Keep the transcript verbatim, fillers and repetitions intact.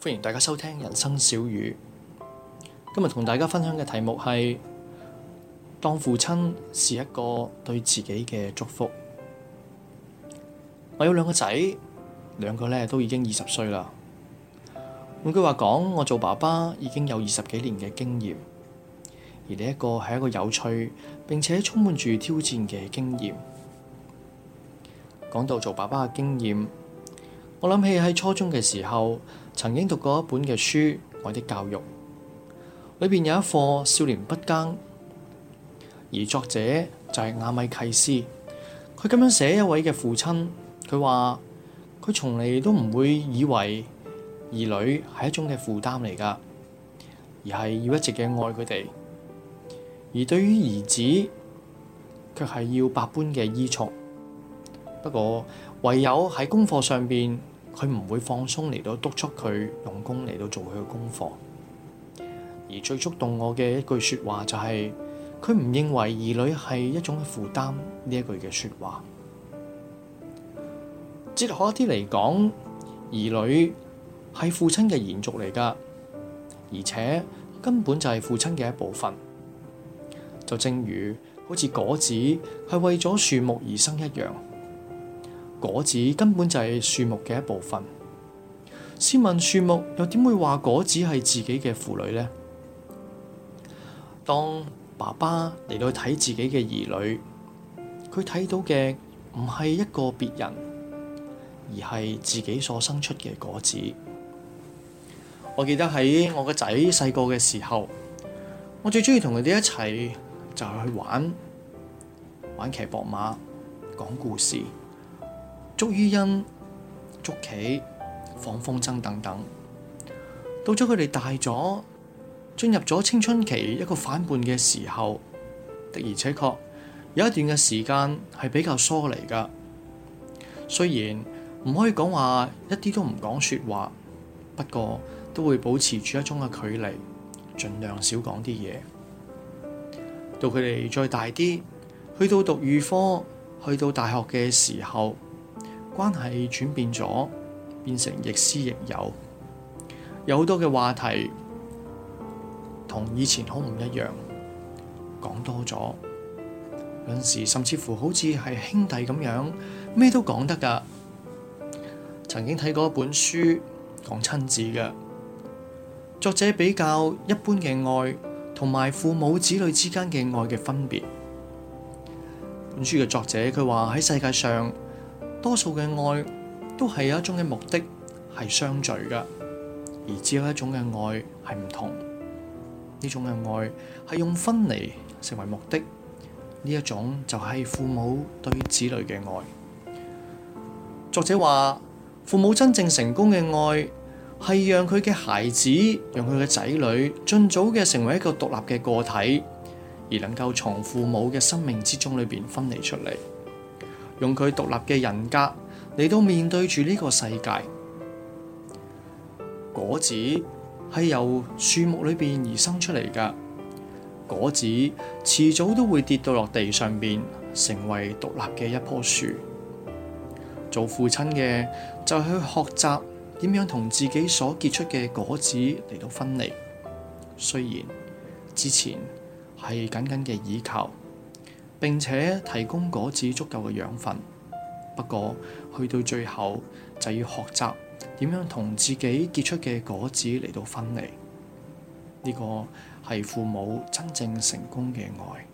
歡迎大家收聽人生小語。今日同大家分享嘅題目係當父親是一個對自己嘅祝福。我有兩個仔，兩個咧都已經二十歲啦。換句話講，我做爸爸已經有二十幾年嘅經驗，而呢一個係一個有趣並且充滿住挑戰嘅經驗。講到做爸爸嘅經驗，我諗起喺初中嘅時候，曾經讀過一本嘅書《愛的教育》，裏邊有一課《少年不耕》，而作者就係亞米契斯。佢咁樣寫一位嘅父親，佢話佢從嚟都唔會以為兒女係一種嘅負擔嚟㗎，而係要一直嘅愛佢哋。而對於兒子，卻係要百般嘅依從。不過唯有喺功課上邊，佢唔會放鬆嚟到督促佢用功嚟到做佢嘅功課。而最觸動我嘅一句說話就係佢唔認為兒女係一種嘅負擔，呢一句嘅說話。哲學一啲嚟講，兒女係父親嘅延續嚟㗎，而且根本就係父親嘅一部分。就正如好似果子係為咗樹木而生一樣，果子根本就係樹木嘅一部分。試問樹木又點會話果子係自己嘅父女呢？當爸爸嚟到睇自己嘅兒女，佢睇到嘅唔係一個別人，而係自己所生出嘅果子。我記得喺我個仔細個嘅時候，我最中意同佢哋一齊就係去玩玩騎膊馬、講故事、捉伊人、捉棋、放風箏等等。到咗佢哋大咗，進入咗青春期一個反叛嘅時候，的而且確有一段嘅時間係比較疏離㗎。雖然唔可以講話一啲都唔講說話，不過都會保持住一種嘅距離，盡量少講啲嘢。到佢哋再大啲，去到讀預科，去到大學嘅時候，關係轉變咗，變成亦師亦友，有好多嘅話題同以前好唔一樣，講多咗，有陣時甚至乎好似係兄弟咁樣，咩都講得㗎。曾經睇過一本書講親子嘅，作者比較一般嘅愛同埋父母子女之間嘅愛嘅分別。本書嘅作者佢話喺世界上多數嘅愛都係有一種嘅目的係相聚嘅，而只有一種嘅愛係唔同。呢種嘅愛係用分離成為目的，呢一種就係父母對子女嘅愛。作者話父母真正成功嘅愛係讓佢嘅孩子，讓佢嘅仔女盡早嘅成為一個獨立嘅個體，而能夠從父母嘅生命之中裏邊分離出嚟，用佢獨立嘅人格嚟到面對住呢個世界。果子係由樹木裏邊而生出嚟㗎，果子遲早都會跌到落地上邊，成為獨立嘅一棵樹。做父親嘅就係去學習點樣同自己所結出嘅果子嚟到分離。雖然之前係緊緊嘅依靠，並且提供果子足夠嘅養分，不過去到最後就要學習點樣同自己結出嘅果子嚟到分離。呢個係父母真正成功嘅愛。